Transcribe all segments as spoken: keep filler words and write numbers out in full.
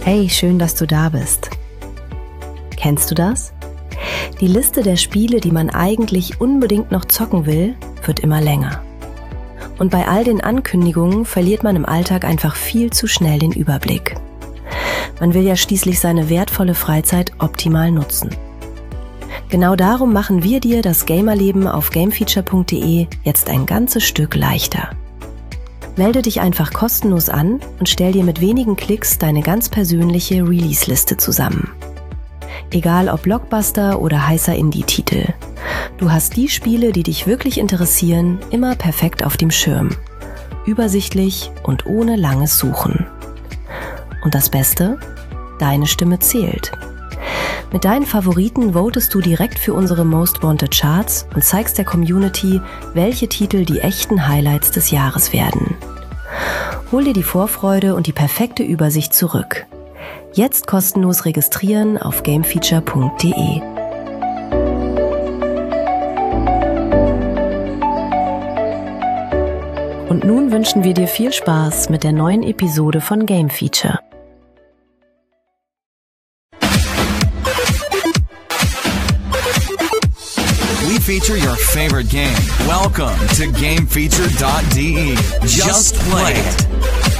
Hey, schön, dass du da bist. Kennst du das? Die Liste der Spiele, die man eigentlich unbedingt noch zocken will, wird immer länger. Und bei all den Ankündigungen verliert man im Alltag einfach viel zu schnell den Überblick. Man will ja schließlich seine wertvolle Freizeit optimal nutzen. Genau darum machen wir dir das Gamerleben auf gamefeature punkt de jetzt ein ganzes Stück leichter. Melde dich einfach kostenlos an und stell dir mit wenigen Klicks deine ganz persönliche Release-Liste zusammen. Egal ob Blockbuster oder heißer Indie-Titel. Du hast die Spiele, die dich wirklich interessieren, immer perfekt auf dem Schirm. Übersichtlich und ohne langes Suchen. Und das Beste? Deine Stimme zählt. Mit deinen Favoriten votest du direkt für unsere Most Wanted Charts und zeigst der Community, welche Titel die echten Highlights des Jahres werden. Hol dir die Vorfreude und die perfekte Übersicht zurück. Jetzt kostenlos registrieren auf gamefeature punkt de. Und nun wünschen wir dir viel Spaß mit der neuen Episode von Game Feature. We feature your favorite game. Welcome to gamefeature dot de. Just play it.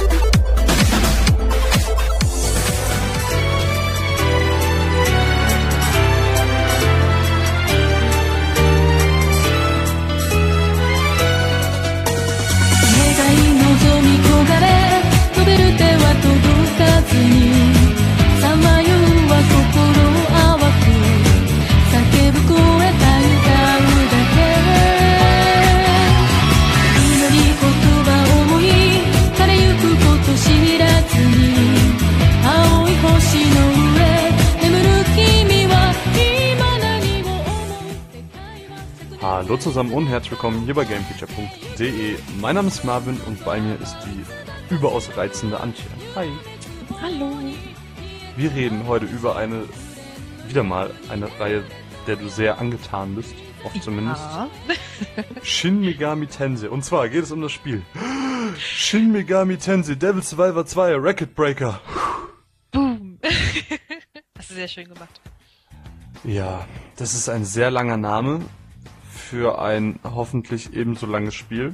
Hallo zusammen und herzlich willkommen hier bei gamefeature punkt de. Mein Name ist Marvin und bei mir ist die überaus reizende Antje. Hi. Hallo. Wir reden heute über eine, wieder mal eine Reihe, der du sehr angetan bist, oft zumindest. Ja. Shin Megami Tensei. Und zwar geht es um das Spiel Shin Megami Tensei Devil Survivor zwei Record Breaker. Boom. Hast du sehr schön gemacht. Ja, das ist ein sehr langer Name für ein hoffentlich ebenso langes Spiel.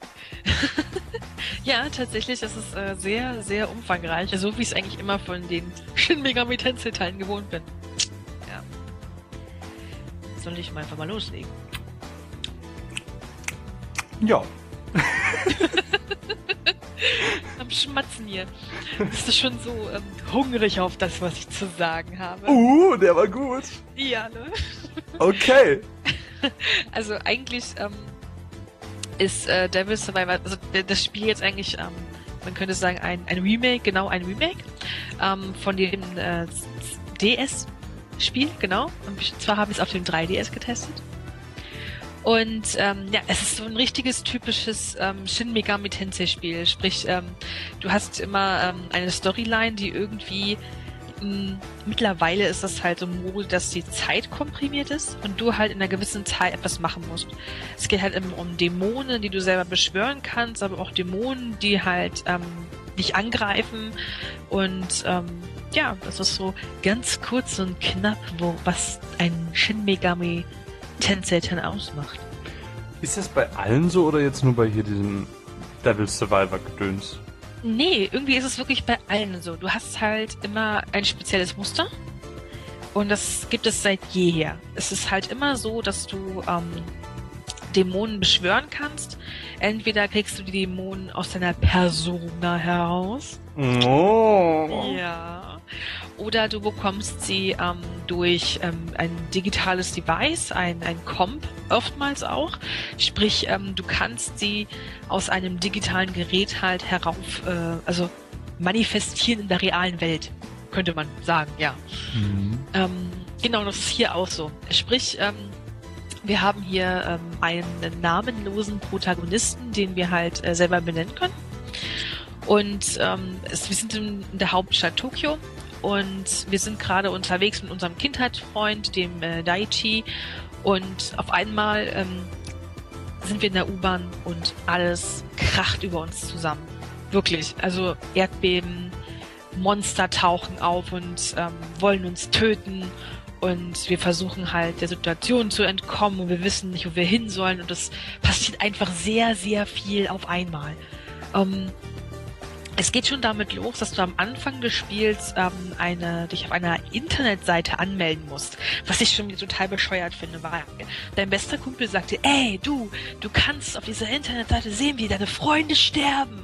Ja, tatsächlich, das ist äh, sehr, sehr umfangreich. So wie ich es eigentlich immer von den Shin Megami Tensei Teilen gewohnt bin. Ja. Soll ich mal einfach mal loslegen? Ja. Am Schmatzen hier. Bist du schon so ähm, hungrig auf das, was ich zu sagen habe? Uh, der war gut. Ja, ne? Okay. Also eigentlich ähm, ist äh, Devil Survivor, also das Spiel jetzt eigentlich, ähm, man könnte sagen, ein, ein Remake, genau ein Remake ähm, von dem äh, D S-Spiel, genau. Und zwar habe ich es auf dem drei D S getestet. Und ähm, ja, es ist so ein richtiges, typisches ähm, Shin Megami Tensei-Spiel. Sprich, ähm, du hast immer ähm, eine Storyline, die irgendwie mh, mittlerweile ist das halt so ein Modus, dass die Zeit komprimiert ist und du halt in einer gewissen Zeit etwas machen musst. Es geht halt immer um Dämonen, die du selber beschwören kannst, aber auch Dämonen, die halt ähm, dich angreifen. Und ähm, ja, das ist so ganz kurz und knapp, wo was ein Shin Megami Tensei dann ausmacht. Ist das bei allen so oder jetzt nur bei hier diesem Devil Survivor Gedöns? Nee, irgendwie ist es wirklich bei allen so. Du hast halt immer ein spezielles Muster und das gibt es seit jeher. Es ist halt immer so, dass du ähm, Dämonen beschwören kannst. Entweder kriegst du die Dämonen aus deiner Persona heraus. Oh. Ja. Oder du bekommst sie ähm, durch ähm, ein digitales Device, ein, ein Comp oftmals auch. Sprich, ähm, du kannst sie aus einem digitalen Gerät halt herauf, äh, also manifestieren in der realen Welt, könnte man sagen, ja. Mhm. Ähm, genau, das ist hier auch so. Sprich, ähm, wir haben hier ähm, einen namenlosen Protagonisten, den wir halt äh, selber benennen können. Und ähm, es, wir sind in der Hauptstadt Tokio. Und wir sind gerade unterwegs mit unserem Kindheitsfreund, dem äh, Daichi. Und auf einmal ähm, sind wir in der U-Bahn und alles kracht über uns zusammen. Wirklich. Also Erdbeben, Monster tauchen auf und ähm, wollen uns töten. Und wir versuchen halt der Situation zu entkommen und wir wissen nicht, wo wir hin sollen. Und es passiert einfach sehr, sehr viel auf einmal. Ähm, es geht schon damit los, dass du am Anfang des Spiels ähm, eine, dich auf einer Internetseite anmelden musst. Was ich schon wieder total bescheuert finde, weil dein bester Kumpel sagte, ey, du, du kannst auf dieser Internetseite sehen, wie deine Freunde sterben.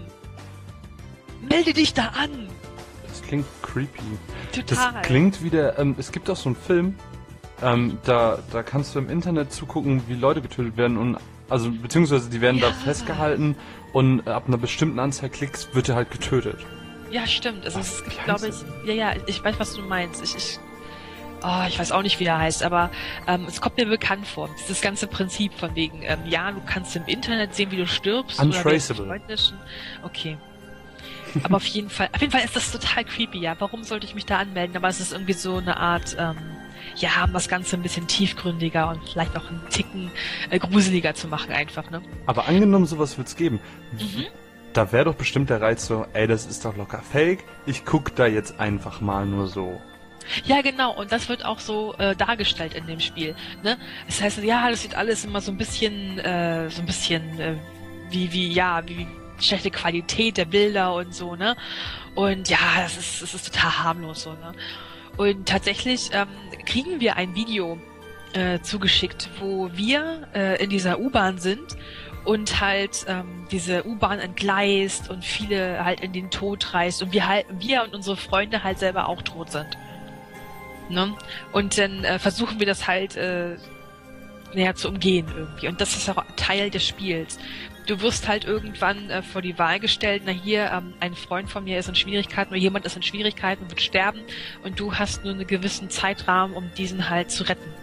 Melde dich da an. Das klingt creepy. Total. Das klingt wie der, ähm, es gibt auch so einen Film, ähm, da, da kannst du im Internet zugucken, wie Leute getötet werden und, also, beziehungsweise die werden Ja. da festgehalten und ab einer bestimmten Anzahl Klicks wird er halt getötet. Ja, stimmt. Also Was? es gibt, Wie glaube heißt ich, ja, ja, ich weiß, was du meinst. Ich, ich, oh, ich weiß auch nicht, wie er heißt, aber ähm, es kommt mir bekannt vor. Dieses ganze Prinzip von wegen, ähm, ja, du kannst im Internet sehen, wie du stirbst. Untraceable. Oder wie es okay. Aber auf jeden Fall, auf jeden Fall ist das total creepy, ja. Warum sollte ich mich da anmelden? Aber es ist irgendwie so eine Art, ähm, ja, um das Ganze ein bisschen tiefgründiger und vielleicht auch einen Ticken äh, gruseliger zu machen einfach, ne? Aber angenommen, sowas wird's geben. Mhm. Da wäre doch bestimmt der Reiz so, ey, das ist doch locker fake, ich guck da jetzt einfach mal nur so. Ja, genau, und das wird auch so äh, dargestellt in dem Spiel, ne? Das heißt, ja, das sieht alles immer so ein bisschen, äh, so ein bisschen äh, wie, wie, ja, wie schlechte Qualität der Bilder und so, ne? Und ja, das ist, das ist total harmlos so, ne? Und tatsächlich ähm, kriegen wir ein Video äh, zugeschickt, wo wir äh, in dieser U-Bahn sind und halt ähm, diese U-Bahn entgleist und viele halt in den Tod reißt und wir halt, wir und unsere Freunde halt selber auch tot sind. Ne? Und dann äh, versuchen wir das halt äh, näher zu umgehen irgendwie. Und das ist auch Teil des Spiels. Du wirst halt irgendwann äh, vor die Wahl gestellt, na hier, ähm, ein Freund von mir ist in Schwierigkeiten oder jemand ist in Schwierigkeiten und wird sterben und du hast nur einen gewissen Zeitrahmen, um diesen halt zu retten.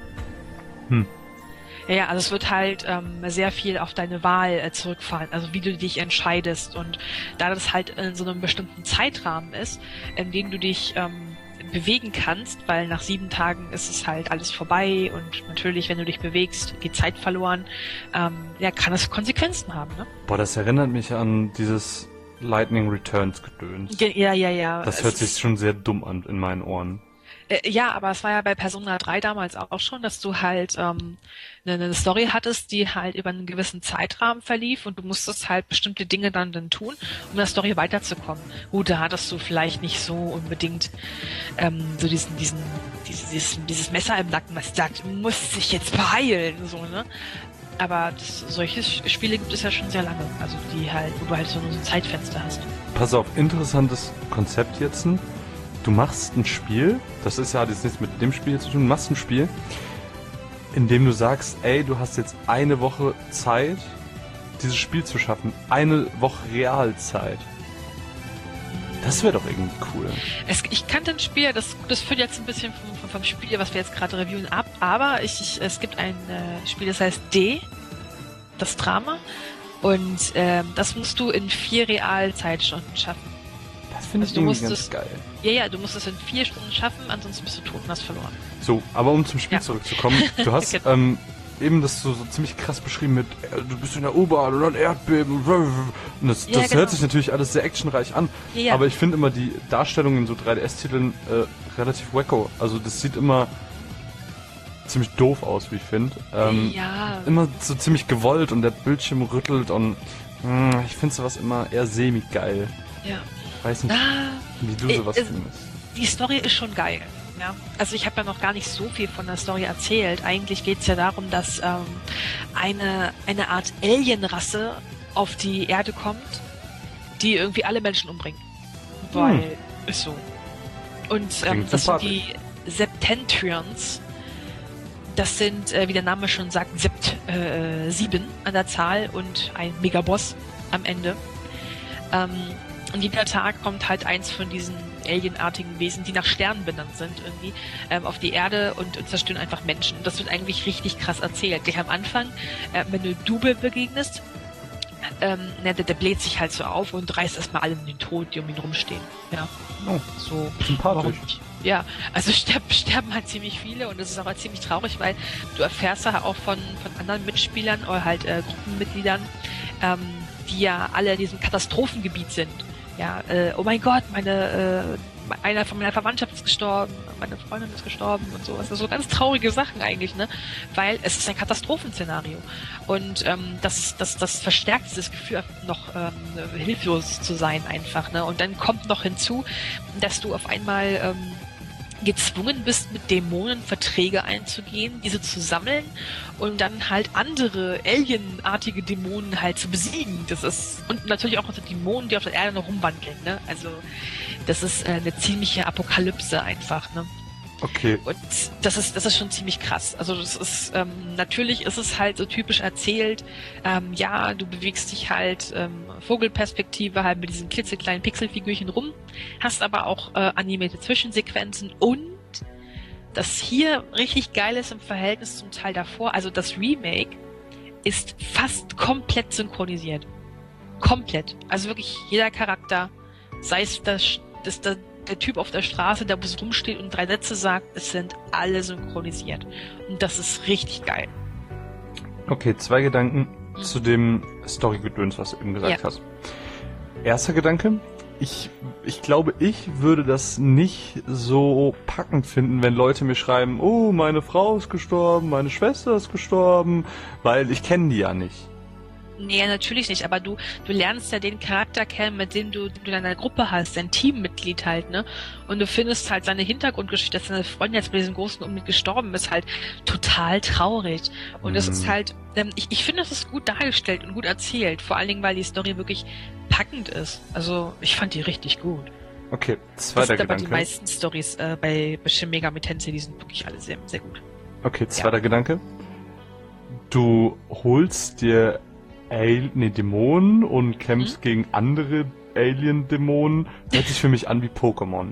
Hm. Ja, ja, also es wird halt ähm, sehr viel auf deine Wahl äh, zurückfallen, also wie du dich entscheidest. Und da das halt in so einem bestimmten Zeitrahmen ist, in dem du dich ähm, bewegen kannst, weil nach sieben Tagen ist es halt alles vorbei und natürlich, wenn du dich bewegst, geht Zeit verloren, ähm, ja, kann es Konsequenzen haben, ne? Boah, das erinnert mich an dieses Lightning Returns Gedöns. Ge- Ja, ja, ja. Das Es hört ist- sich schon sehr dumm an in meinen Ohren. Äh, ja, aber es war ja bei Persona drei damals auch schon, dass du halt ähm, eine, eine Story hattest, die halt über einen gewissen Zeitrahmen verlief und du musstest halt bestimmte Dinge dann, dann tun, um in der Story weiterzukommen. Gut, da hattest du vielleicht nicht so unbedingt ähm, so diesen, diesen, dieses, dieses, dieses Messer im Nacken, was sagt, du musst dich jetzt beeilen, so, ne? Aber das, solche Spiele gibt es ja schon sehr lange, also die halt, wo du halt so nur so ein Zeitfenster hast. Pass auf, interessantes Konzept jetzt. Du machst ein Spiel, das ist ja hat jetzt nichts mit dem Spiel zu tun, du machst ein Spiel, in dem du sagst, ey, du hast jetzt eine Woche Zeit, dieses Spiel zu schaffen. Eine Woche Realzeit. Das wäre doch irgendwie cool. Es, ich kannte ein Spiel, das, das führt jetzt ein bisschen vom, vom, vom Spiel, was wir jetzt gerade reviewen, ab, aber ich, ich, es gibt ein äh, Spiel, das heißt D, das Drama, und ähm, das musst du in vier Realzeitstunden schaffen. Das finde ich Also du irgendwie musst ganz es- geil. Ja, ja, du musst es in vier Stunden schaffen, ansonsten bist du tot und hast verloren. So, aber um zum Spiel Ja. zurückzukommen, du hast Genau. ähm, eben das so, so ziemlich krass beschrieben mit, äh, du bist in der U-Bahn und dann Erdbeben. Und das, Ja, das genau. hört sich natürlich alles sehr actionreich an, Ja, ja. aber ich finde immer die Darstellung in so drei D S-Titeln äh, relativ wacko. Also das sieht immer ziemlich doof aus, wie ich finde. Ähm, ja, Immer so ziemlich gewollt und der Bildschirm rüttelt und mh, ich finde sowas immer eher semi-geil. ja. Ich weiß nicht, Ah, wie du äh, sowas äh, findest. die Story ist schon geil. Ja, also ich habe ja noch gar nicht so viel von der Story erzählt. Eigentlich geht es ja darum, dass ähm, eine, eine Art Alienrasse auf die Erde kommt, die irgendwie alle Menschen umbringt. Weil, Hm. ist so. Und ähm, Klingt das sind sympathisch. die Septentrions. Das sind, äh, wie der Name schon sagt, Sept, äh, sieben an der Zahl und ein Megaboss am Ende. Ähm, und jeder Tag kommt halt eins von diesen alienartigen Wesen, die nach Sternen benannt sind irgendwie, ähm, auf die Erde und, und zerstören einfach Menschen. Und das wird eigentlich richtig krass erzählt. Gleich am Anfang, äh, wenn du Dube begegnest, ähm, ne, der, der bläht sich halt so auf und reißt erstmal alle in den Tod, die um ihn rumstehen. Ja, Oh, so. sympathisch. Warum nicht? Ja, also sterben, sterben halt ziemlich viele und das ist auch halt ziemlich traurig, weil du erfährst ja auch von, von anderen Mitspielern oder halt äh, Gruppenmitgliedern, ähm, die ja alle in diesem Katastrophengebiet sind, ja, äh, oh mein Gott, meine, äh, einer von meiner Verwandtschaft ist gestorben, meine Freundin ist gestorben und sowas. Also so ganz traurige Sachen eigentlich, ne? Weil es ist ein Katastrophenszenario. Und ähm, das, das, das verstärkt dieses Gefühl, noch ähm, hilflos zu sein einfach, ne? Und dann kommt noch hinzu, dass du auf einmal ähm, gezwungen bist, mit Dämonen Verträge einzugehen, diese zu sammeln und dann halt andere alienartige Dämonen halt zu besiegen. Das ist, und natürlich auch noch die Dämonen, die auf der Erde noch rumwandeln, ne? Also das ist äh, eine ziemliche Apokalypse einfach, ne? Okay. Und das ist, das ist schon ziemlich krass. Also das ist, ähm, natürlich ist es halt so typisch erzählt, ähm, ja, du bewegst dich halt ähm, Vogelperspektive halt mit diesen klitzekleinen Pixelfigürchen rum, hast aber auch äh, animierte Zwischensequenzen und das hier richtig geil ist im Verhältnis zum Teil davor, also das Remake ist fast komplett synchronisiert. Komplett. Also wirklich jeder Charakter, sei es das, das, das der Typ auf der Straße, der wo rumsteht und drei Sätze sagt, es sind alle synchronisiert. Und das ist richtig geil. Okay, zwei Gedanken Mhm. zu dem Story-Gedöns, was du eben gesagt Ja. hast. Erster Gedanke, ich, ich glaube, ich würde das nicht so packend finden, wenn Leute mir schreiben, oh, meine Frau ist gestorben, meine Schwester ist gestorben, weil ich kenne die ja nicht. Nee, natürlich nicht, aber du, du lernst ja den Charakter kennen, mit dem du, den du in deiner Gruppe hast, dein Teammitglied halt, ne? Und du findest halt seine Hintergrundgeschichte, dass seine Freundin jetzt bei diesem großen Unglück gestorben ist, halt total traurig. Und es Mhm. ist halt, ähm, ich, ich finde, das ist gut dargestellt und gut erzählt, vor allen Dingen, weil die Story wirklich packend ist. Also, ich fand die richtig gut. Okay, Das zweiter sind aber Gedanke. die meisten Stories äh, bei Shin Megami Tensei, die sind wirklich alle sehr, sehr gut. Okay, zweiter Gedanke. Du holst dir Al nee, Dämonen und kämpfst Mhm. gegen andere Alien-Dämonen. Hört sich für mich an wie Pokémon.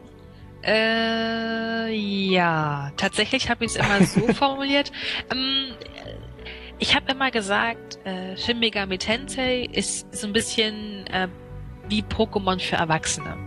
Äh, ja, tatsächlich habe ich es immer so formuliert. Ähm, ich habe immer gesagt, äh, Shin Megami Tensei ist so ein bisschen äh, wie Pokémon für Erwachsene.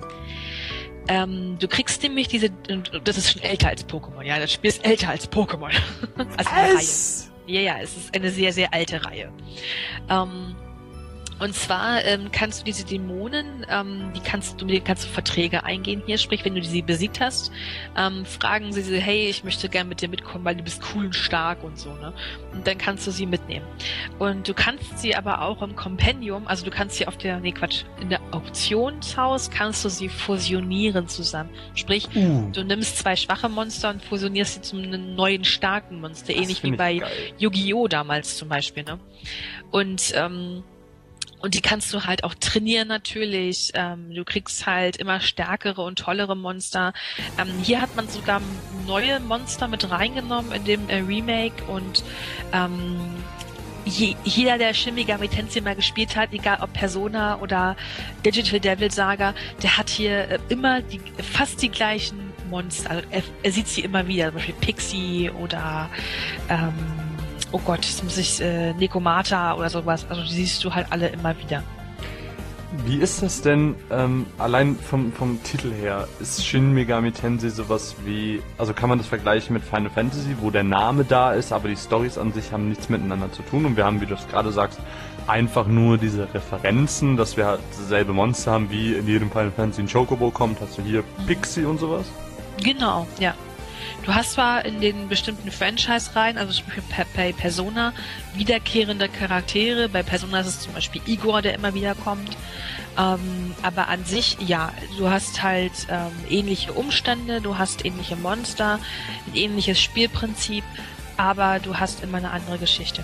Ähm, du kriegst nämlich diese, und das ist schon älter als Pokémon, ja, das Spiel ist älter als Pokémon. Also eine Reihe. Ja, ja, es ist eine sehr, sehr alte Reihe. Ähm, und zwar ähm, kannst du diese Dämonen, ähm, die kannst du mit denen kannst du Verträge eingehen hier, sprich, wenn du sie besiegt hast, ähm, fragen sie sie, hey, ich möchte gern mit dir mitkommen, weil du bist cool und stark und so, ne? Und dann kannst du sie mitnehmen. Und du kannst sie aber auch im Kompendium, also du kannst sie auf der, nee Quatsch, in der Auktionshaus kannst du sie fusionieren zusammen. Sprich, Uh, du nimmst zwei schwache Monster und fusionierst sie zu einem neuen starken Monster, das ähnlich wie find ich bei geil. Yu-Gi-Oh! Damals zum Beispiel, ne? Und, ähm, und die kannst du halt auch trainieren natürlich. Ähm, du kriegst halt immer stärkere und tollere Monster. Ähm, hier hat man sogar neue Monster mit reingenommen in dem äh, Remake und ähm, je, jeder, der Shin Megami Tensei mal gespielt hat, egal ob Persona oder Digital Devil Saga, der hat hier äh, immer die, fast die gleichen Monster. Also er, er sieht sie immer wieder, zum Beispiel Pixie oder ähm, oh Gott, jetzt muss ich äh, Nekomata oder sowas. Also die siehst du halt alle immer wieder. Wie ist das denn, ähm, allein vom, vom Titel her, ist Shin Megami Tensei sowas wie, also kann man das vergleichen mit Final Fantasy, wo der Name da ist, aber die Storys an sich haben nichts miteinander zu tun und wir haben, wie du es gerade sagst, einfach nur diese Referenzen, dass wir halt dasselbe Monster haben, wie in jedem Final Fantasy ein Chocobo kommt, hast du hier Pixie und sowas? Genau, ja. Du hast zwar in den bestimmten Franchise-Reihen, also zum Beispiel bei per Persona, wiederkehrende Charaktere. Bei Persona ist es zum Beispiel Igor, der immer wieder kommt. Ähm, aber an sich, ja, du hast halt ähm, ähnliche Umstände, du hast ähnliche Monster, ein ähnliches Spielprinzip, aber du hast immer eine andere Geschichte.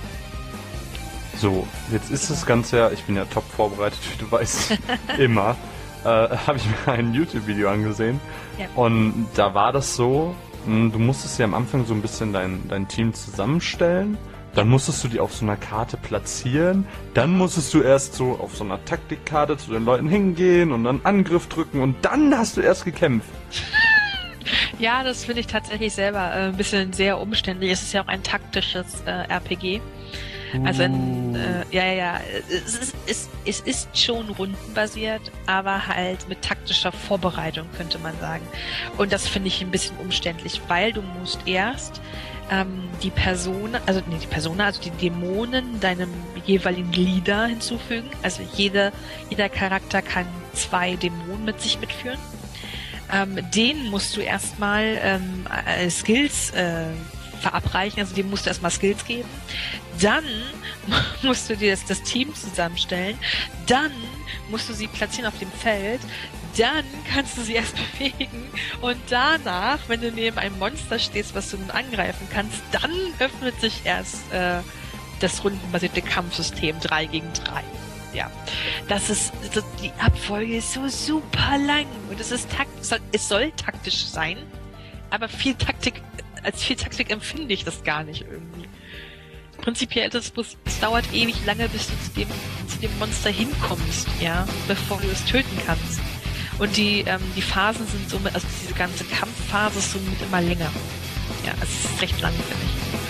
So, jetzt ist das Ganze ja, ich bin ja top vorbereitet, wie du weißt, immer. Äh, habe ich mir ein YouTube-Video angesehen Ja. und da war das so, mh, du musstest ja am Anfang so ein bisschen dein, dein Team zusammenstellen, dann musstest du die auf so einer Karte platzieren, dann musstest du erst so auf so einer Taktikkarte zu den Leuten hingehen und dann Angriff drücken und dann hast du erst gekämpft. Ja, das finde ich tatsächlich selber äh, ein bisschen sehr umständlich. Es ist ja auch ein taktisches äh, R P G. Also in, äh, ja, ja, ja, es ist, es, es ist schon rundenbasiert, aber halt mit taktischer Vorbereitung, könnte man sagen. Und das finde ich ein bisschen umständlich, weil du musst erst ähm, die Person, also nee, die Person, also die Dämonen deinem jeweiligen Leader hinzufügen. Also jede, jeder Charakter kann zwei Dämonen mit sich mitführen. Ähm, denen musst du erstmal ähm, äh, Skills äh, verabreichen, also dem musst du erstmal Skills geben. Dann musst du dir das, das Team zusammenstellen. Dann musst du sie platzieren auf dem Feld. Dann kannst du sie erst bewegen. Und danach, wenn du neben einem Monster stehst, was du nun angreifen kannst, dann öffnet sich erst äh, das rundenbasierte Kampfsystem drei gegen drei. Ja, das ist, das, die Abfolge ist so super lang und es ist takt, es soll, es soll taktisch sein, aber viel Taktik, als viel Taktik empfinde ich das gar nicht irgendwie. Prinzipiell ist es, es dauert ewig lange, bis du zu dem, zu dem Monster hinkommst, ja, bevor du es töten kannst. Und die, ähm, die Phasen sind somit, also diese ganze Kampfphase ist somit immer länger. Ja, es ist recht lang, finde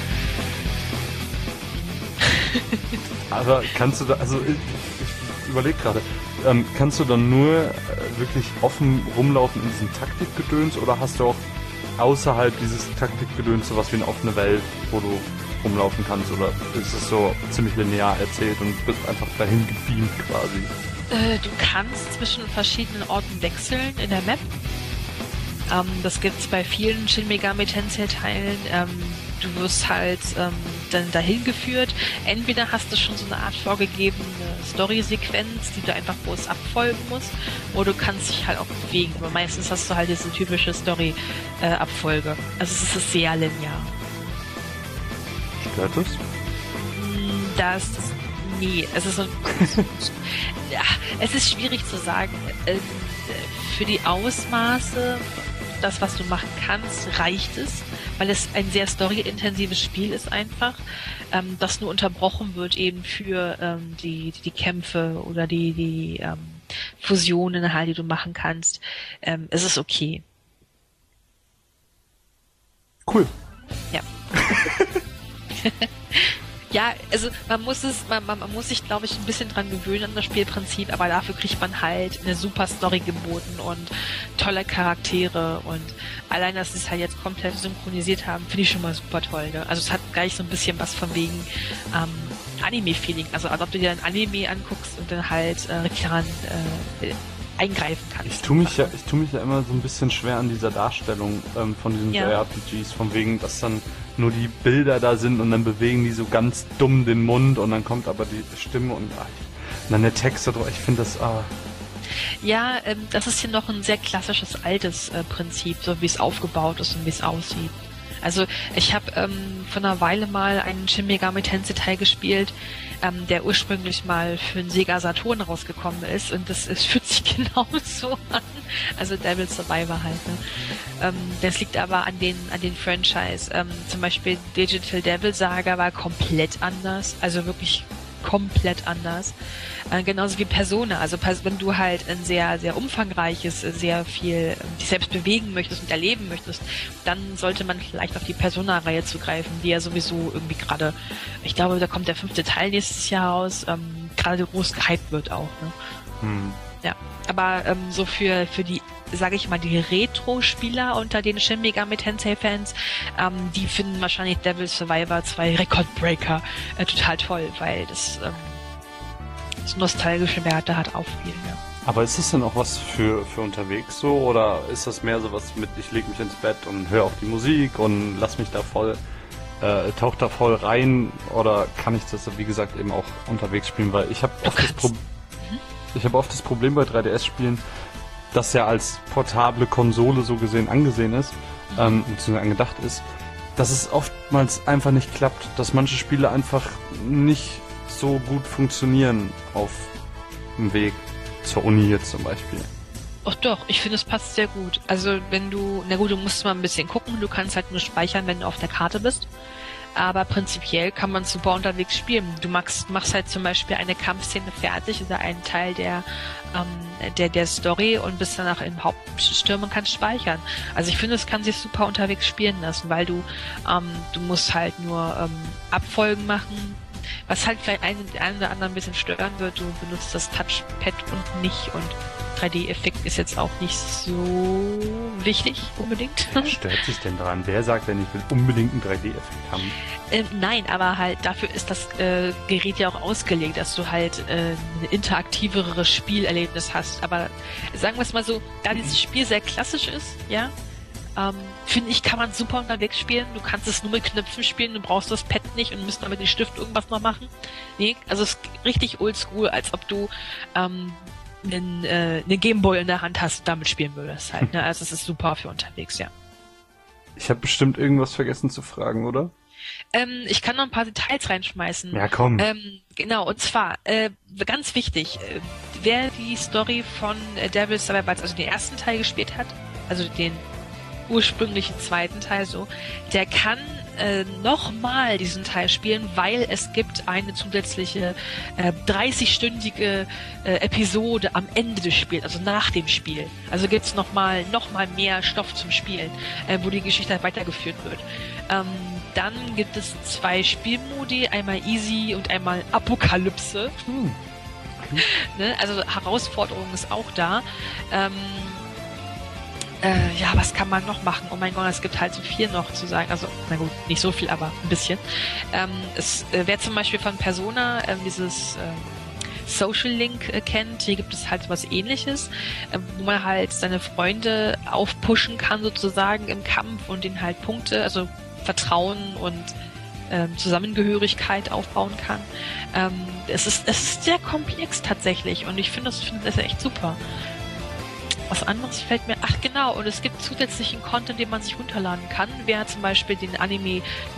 ich. Aber kannst du da, also ich, ich überlege gerade, ähm, kannst du dann nur äh, wirklich offen rumlaufen in diesem Taktikgedöns oder hast du auch außerhalb dieses Taktikgedöns sowas wie eine offene Welt, wo du rumlaufen kannst, oder ist es so ziemlich linear erzählt und bist einfach dahin gebeamt quasi? Äh, du kannst zwischen verschiedenen Orten wechseln in der Map. Ähm, das gibt's bei vielen Shin Megami Tensei Teilen. Ähm, du wirst halt ähm, dann dahin geführt. Entweder hast du schon so eine Art vorgegebene Story-Sequenz, die du einfach bloß abfolgen musst, oder du kannst dich halt auch bewegen. Aber meistens hast du halt diese typische Story-Abfolge. Äh, also es ist sehr linear. Stört das? Das, nee, es ist so, ja, es ist schwierig zu sagen. Für die Ausmaße, das, was du machen kannst, reicht es, weil es ein sehr storyintensives Spiel ist einfach, ähm, das nur unterbrochen wird eben für ähm, die, die Kämpfe oder die, die ähm, Fusionen halt, die du machen kannst. Ähm, es ist okay. Cool. Ja. Ja, also man muss es, man, man, man muss sich, glaube ich, ein bisschen dran gewöhnen an das Spielprinzip, aber dafür kriegt man halt eine super Story geboten und tolle Charaktere und allein, dass sie es halt jetzt komplett synchronisiert haben, finde ich schon mal super toll. Ne? Also es hat gleich so ein bisschen was von wegen ähm, Anime-Feeling, also als ob du dir ein Anime anguckst und dann halt äh, daran äh, eingreifen kannst. Ich tue mich ja, ich tue mich ja immer so ein bisschen schwer an dieser Darstellung ähm, von diesen Ja. J R P Gs, von wegen, dass dann nur die Bilder da sind und dann bewegen die so ganz dumm den Mund und dann kommt aber die Stimme und, ach, und dann der Text da drauf. Ich finde das, ah. Ja, ähm, das ist hier noch ein sehr klassisches altes äh, Prinzip, so wie es aufgebaut ist und wie es aussieht. Also ich habe ähm, vor einer Weile mal einen Shin Megami Tensei Teil gespielt, ähm, der ursprünglich mal für den Sega Saturn rausgekommen ist und das, es fühlt sich genauso an. Also Devil Survivor halt. Ne? Ähm, das liegt aber an den an den Franchise. Ähm, zum Beispiel Digital Devil Saga war komplett anders, also wirklich komplett anders. Äh, genauso wie Persona. Also wenn du halt ein sehr, sehr umfangreiches, sehr viel ähm, dich selbst bewegen möchtest und erleben möchtest, dann sollte man vielleicht auf die Persona-Reihe zugreifen, die ja sowieso irgendwie gerade, ich glaube, da kommt der fünfte Teil nächstes Jahr raus, ähm, gerade groß gehypt wird auch. Ne? Hm. Ja, aber ähm, so für, für die, sage ich mal, die Retro-Spieler unter den Shin Megami Tensei-Fans, ähm, die finden wahrscheinlich Devil Survivor zwei Record-Breaker äh, total toll, weil das, ähm, das nostalgische Werte hat auch viel, ja. Aber ist das denn auch was für, für unterwegs so, oder ist das mehr so was mit, ich leg mich ins Bett und höre auf die Musik und lass mich da voll, äh, tauch da voll rein, oder kann ich das, wie gesagt, eben auch unterwegs spielen, weil ich habe oft, das Pro- ich hab oft das Problem bei drei D S-Spielen, das ja als portable Konsole so gesehen angesehen ist, ähm, beziehungsweise angedacht ist, dass es oftmals einfach nicht klappt, dass manche Spiele einfach nicht so gut funktionieren auf dem Weg zur Uni jetzt zum Beispiel. Ach doch, ich finde, es passt sehr gut. Also wenn du, na gut, du musst mal ein bisschen gucken, du kannst halt nur speichern, wenn du auf der Karte bist. Aber prinzipiell kann man super unterwegs spielen. Du machst, machst halt zum Beispiel eine Kampfszene fertig oder einen Teil der, ähm, der, der Story und bist danach im Hauptsturm und kannst speichern. Also ich finde, es kann sich super unterwegs spielen lassen, weil du, ähm, du musst halt nur ähm, Abfolgen machen, was halt vielleicht einen, einen oder anderen ein bisschen stören wird, du benutzt das Touchpad und nicht und drei D-Effekt ist jetzt auch nicht so wichtig unbedingt. Wer stört sich denn daran? Wer sagt denn, ich will unbedingt einen drei D-Effekt haben? Ähm, nein, aber halt dafür ist das äh, Gerät ja auch ausgelegt, dass du halt äh, ein interaktiveres Spielerlebnis hast. Aber sagen wir es mal so, da dieses Spiel sehr klassisch ist, ja, ähm, finde ich, kann man super unterwegs spielen. Du kannst es nur mit Knöpfen spielen, du brauchst das Pad nicht und musst noch mit dem Stift irgendwas noch machen. Nee, also es ist richtig oldschool, als ob du ähm, einen, äh, eine Gameboy in der Hand hast und damit spielen würdest halt. Ne? Also es ist super für unterwegs, ja. Ich habe bestimmt irgendwas vergessen zu fragen, oder? Ähm, ich kann noch ein paar Details reinschmeißen. Ja, komm. Ähm, genau, und zwar, äh, ganz wichtig, äh, wer die Story von äh, Devil's Survivor, also den ersten Teil gespielt hat, also den ursprünglichen zweiten Teil so, der kann äh, nochmal diesen Teil spielen, weil es gibt eine zusätzliche äh, dreißig-stündige äh, Episode am Ende des Spiels, also nach dem Spiel. Also gibt's nochmal noch mal mehr Stoff zum Spielen, äh, wo die Geschichte halt weitergeführt wird. Ähm, dann gibt es zwei Spielmodi, einmal Easy und einmal Apokalypse. Hm. Ne? Also Herausforderung ist auch da. Ähm, Äh, ja, was kann man noch machen? Oh mein Gott, es gibt halt so viel noch zu sagen. Also, na gut, nicht so viel, aber ein bisschen. Ähm, es, äh, wer zum Beispiel von Persona äh, dieses äh, Social Link äh, kennt, hier gibt es halt was Ähnliches, äh, wo man halt seine Freunde aufpushen kann sozusagen im Kampf und denen halt Punkte, also Vertrauen und ähm, Zusammengehörigkeit aufbauen kann. Ähm, es ist, es ist sehr komplex tatsächlich und ich finde das, finde das echt super. Was anderes fällt mir... Ach genau, und es gibt zusätzlichen Content, den man sich runterladen kann. Wer zum Beispiel den Anime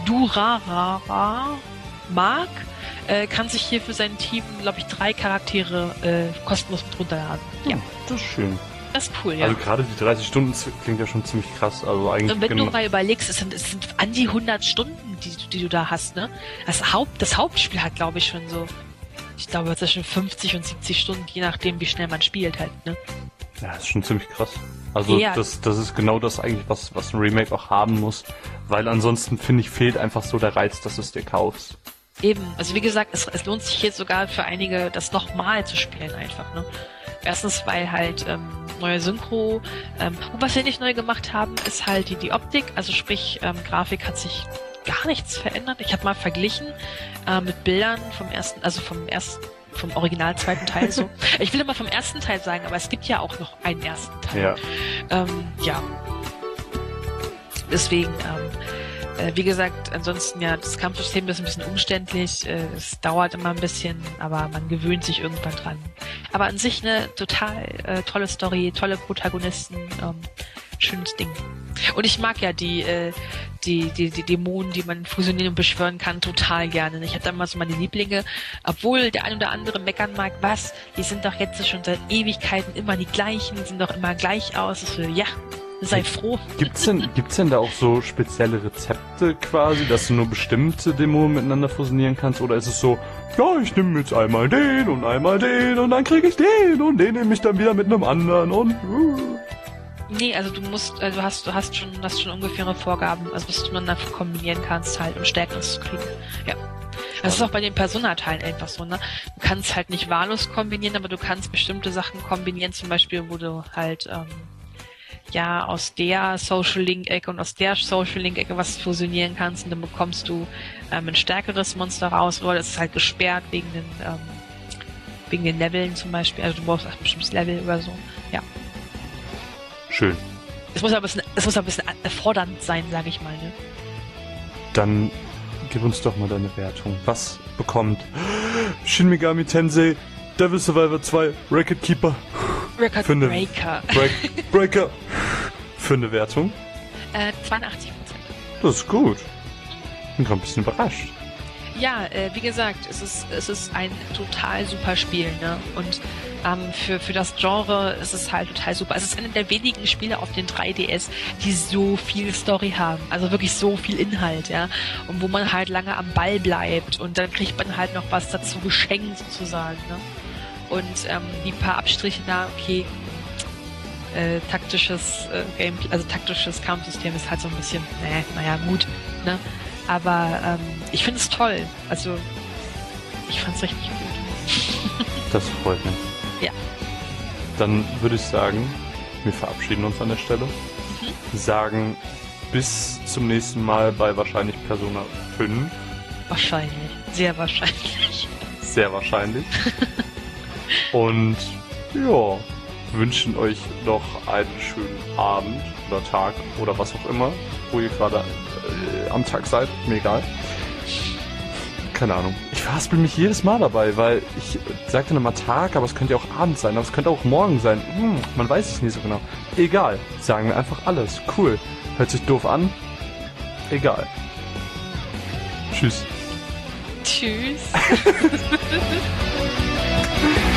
Durarara mag, äh, kann sich hier für sein Team, glaube ich, drei Charaktere äh, kostenlos mit runterladen. Hm, Ja, das ist schön. das ist cool, ja. Also gerade die dreißig Stunden klingt ja schon ziemlich krass. Also eigentlich Und wenn genau- du mal überlegst, es sind, es sind an die hundert Stunden, die, die du da hast, ne? Das, Haupt, das Hauptspiel hat, glaube ich, schon so... Ich glaube, zwischen fünfzig und siebzig Stunden, je nachdem, wie schnell man spielt halt, ne? Ja, das ist schon ziemlich krass. Also Ja. das, das ist genau das eigentlich, was, was ein Remake auch haben muss. Weil ansonsten, finde ich, fehlt einfach so der Reiz, dass du es dir kaufst. Eben, also wie gesagt, es, es lohnt sich jetzt sogar für einige, das nochmal zu spielen einfach, ne? Erstens, weil halt ähm, neue Synchro, ähm, und was wir nicht neu gemacht haben, ist halt die, die Optik, also sprich, ähm, Grafik hat sich gar nichts verändert. Ich habe mal verglichen äh, mit Bildern vom ersten, also vom ersten, vom Original zweiten Teil so. Ich will immer vom ersten Teil sagen, aber es gibt ja auch noch einen ersten Teil. Ja. Ähm, ja. Deswegen, ähm, äh, wie gesagt, ansonsten ja, das Kampfsystem ist ein bisschen umständlich, äh, es dauert immer ein bisschen, aber man gewöhnt sich irgendwann dran. Aber an sich eine total äh, tolle Story, tolle Protagonisten, ähm, schönes Ding. Und ich mag ja die, äh, die, die, die Dämonen, die man fusionieren und beschwören kann, total gerne. Ich habe da mal so meine Lieblinge, obwohl der ein oder andere meckern mag, was, die sind doch jetzt schon seit Ewigkeiten immer die gleichen, die sehen doch immer gleich aus. Ich so, ja, sei froh. Gibt's denn, gibt's denn da auch so spezielle Rezepte quasi, dass du nur bestimmte Dämonen miteinander fusionieren kannst? Oder ist es so, ja, ich nehme jetzt einmal den und einmal den und dann kriege ich den und den nehme ich dann wieder mit einem anderen und... Uh. Nee, also du musst, äh, du hast, du hast schon, hast schon ungefähre Vorgaben, also was du dann dafür kombinieren kannst, halt, um Stärkeres zu kriegen. Ja. Das ist auch bei den Persona-Teilen einfach so, ne? Du kannst halt nicht wahllos kombinieren, aber du kannst bestimmte Sachen kombinieren, zum Beispiel, wo du halt, ähm, ja, aus der Social Link-Ecke und aus der Social Link-Ecke was fusionieren kannst und dann bekommst du ähm, ein stärkeres Monster raus, oder es ist halt gesperrt wegen den, ähm, wegen den Leveln zum Beispiel, also du brauchst ein bestimmtes Level oder so, ja. Schön. Es muss aber ein bisschen, es muss aber ein bisschen fordernd sein, sage ich mal, ne? Dann gib uns doch mal deine Wertung. Was bekommt Shin Megami Tensei Devil's Survivor zwei Record Keeper Record für eine Breaker. Break, Breaker für eine Wertung? Äh, zweiundachtzig Prozent. Das ist gut. Ich bin ein bisschen überrascht. Ja, äh, wie gesagt, es ist, es ist ein total super Spiel, ne? Und ähm, für, für das Genre ist es halt total super. Es ist einer der wenigen Spiele auf den drei D S, die so viel Story haben. Also wirklich so viel Inhalt, ja. Und wo man halt lange am Ball bleibt und dann kriegt man halt noch was dazu geschenkt sozusagen, ne? Und ähm, die paar Abstriche da, okay, äh, taktisches äh, Gameplay, also taktisches Kampfsystem ist halt so ein bisschen, äh, naja, gut, ne? Aber ähm, ich finde es toll. Also ich fand's richtig gut. Das freut mich. Ja. Dann würde ich sagen, wir verabschieden uns an der Stelle. Mhm. Sagen bis zum nächsten Mal bei wahrscheinlich Persona fünf. Wahrscheinlich. Sehr wahrscheinlich. Sehr wahrscheinlich. Und ja, wünschen euch noch einen schönen Abend oder Tag oder was auch immer, wo ihr gerade äh, am Tag seid. Mir egal. Keine Ahnung. Ich verhaspel mich jedes Mal dabei, weil ich sage dann immer Tag, aber es könnte ja auch Abend sein, aber es könnte auch morgen sein. Hm, man weiß es nicht so genau. Egal. Sagen wir einfach alles. Cool. Hört sich doof an. Egal. Tschüss. Tschüss.